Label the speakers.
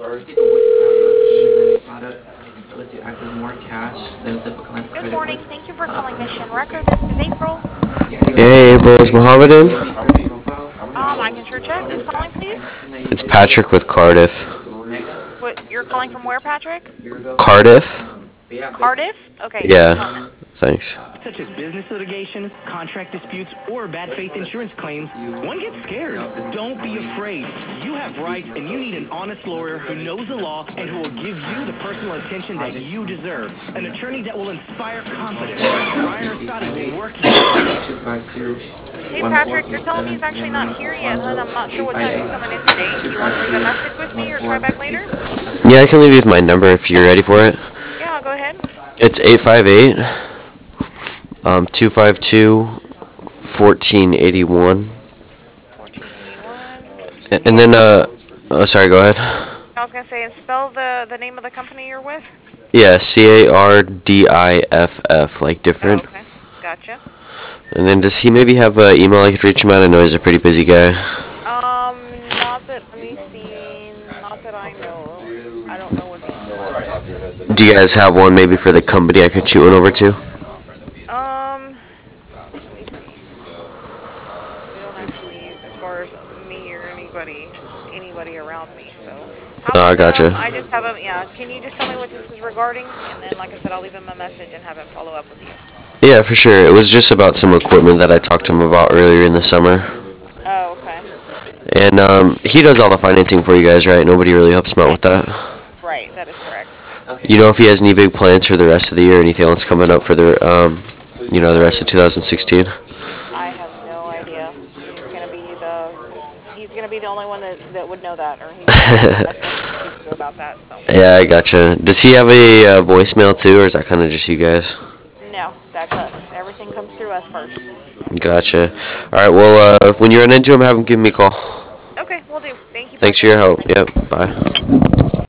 Speaker 1: Good morning. Thank you for calling Mission Record. This is April.
Speaker 2: Hey, April, is Mohammedan?
Speaker 1: I can sure check. Who's calling, please?
Speaker 2: It's Patrick with Cardiff.
Speaker 1: What, you're calling from where, Patrick?
Speaker 2: Cardiff?
Speaker 1: Cardiff? Okay, just a moment.
Speaker 2: Yeah, thanks.
Speaker 3: Such as business litigation, contract disputes, or bad faith insurance claims, one gets scared. Don't be afraid. You have rights, and you need an honest lawyer who knows the law and who will give you the personal attention that you deserve. An attorney that will inspire confidence. Ryan Orsatti will work you.
Speaker 1: Hey, Patrick, you're telling me he's actually not here yet, and I'm not sure what time he's coming in today. Do you want to leave a message with me or try back later?
Speaker 2: Yeah, I can leave you with my number if you're ready for it.
Speaker 1: Yeah, go ahead.
Speaker 2: It's 858 252 1481.
Speaker 1: 1481.
Speaker 2: And then, oh, sorry, go ahead.
Speaker 1: I was going to say, and spell the name of the company you're with?
Speaker 2: Yeah, CARDIFF, like different.
Speaker 1: Oh, okay. Gotcha.
Speaker 2: And then does he maybe have an email I could reach him at? I know he's a pretty busy guy.
Speaker 1: Not that, let me see, not that I know. I don't know what these
Speaker 2: Do you guys have one maybe for the company I could shoot one over to?
Speaker 1: let me see. We don't actually, as far as me or anybody around me, so.
Speaker 2: Oh, I gotcha.
Speaker 1: I just have him, yeah, can you just tell me what this is regarding? And then, like I said, I'll leave him a message and have him follow up with you.
Speaker 2: Yeah, for sure. It was just about some equipment that I talked to him about earlier in the summer.
Speaker 1: Oh, okay.
Speaker 2: And he does all the financing for you guys, right? Nobody really helps him out with that.
Speaker 1: Right, that is correct.
Speaker 2: You know if he has any big plans for the rest of the year, anything else coming up for the, the rest of 2016?
Speaker 1: I have no idea. He's gonna be the only one that would know that, or he's gonna about that. So.
Speaker 2: Yeah, I gotcha. Does he have a voicemail too, or is that kind of just you guys?
Speaker 1: No, that's us. Everything comes through us first.
Speaker 2: Gotcha. All right. Well, when you run into him, have him give me a call.
Speaker 1: Okay, we'll do. Thank you.
Speaker 2: Thanks for your help. Yep. Bye.